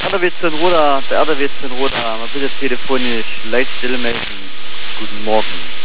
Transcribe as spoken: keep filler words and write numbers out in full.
R W zehn Ruder, der R W zehn Ruder, man bitte telefonisch Leitstelle melden. Guten Morgen.